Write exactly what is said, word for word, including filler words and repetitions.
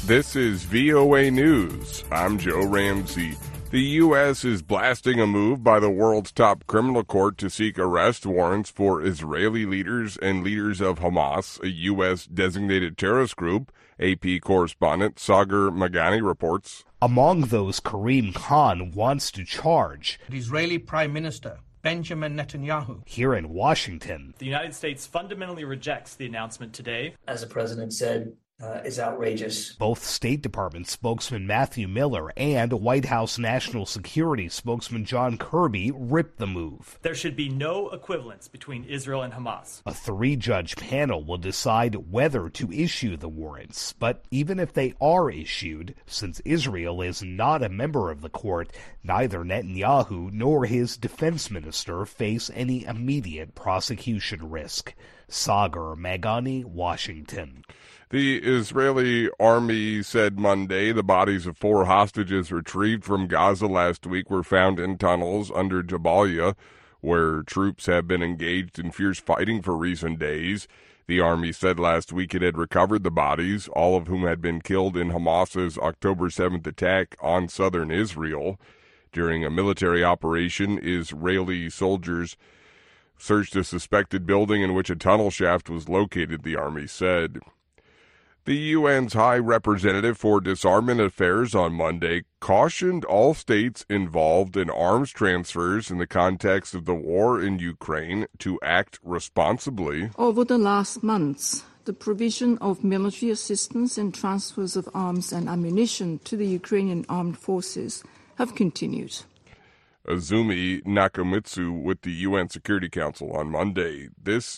This is V O A News. I'm Joe Ramsey. The U S is blasting a move by the world's top criminal court to seek arrest warrants for Israeli leaders and leaders of Hamas, a U S designated terrorist group, A P correspondent Sagar Magani reports. Among those Karim Khan wants to charge the Israeli Prime Minister Benjamin Netanyahu. Here in Washington, the United States fundamentally rejects the announcement today. As the president said, Uh, is outrageous. Both State Department spokesman Matthew Miller and White House National Security spokesman John Kirby ripped the move. There should be no equivalence between Israel and Hamas. A three-judge panel will decide whether to issue the warrants, but even if they are issued, since Israel is not a member of the court, neither Netanyahu nor his defense minister face any immediate prosecution risk. Sagar Magani, Washington. The Israeli army said Monday the bodies of four hostages retrieved from Gaza last week were found in tunnels under Jabalia, where troops have been engaged in fierce fighting for recent days. The army said last week it had recovered the bodies, all of whom had been killed in Hamas's October seventh attack on southern Israel. During a military operation, Israeli soldiers searched a suspected building in which a tunnel shaft was located, the army said. The U N's High Representative for Disarmament Affairs on Monday cautioned all states involved in arms transfers in the context of the war in Ukraine to act responsibly. Over the last months, the provision of military assistance and transfers of arms and ammunition to the Ukrainian armed forces have continued. Azumi Nakamitsu with the U N Security Council on Monday. This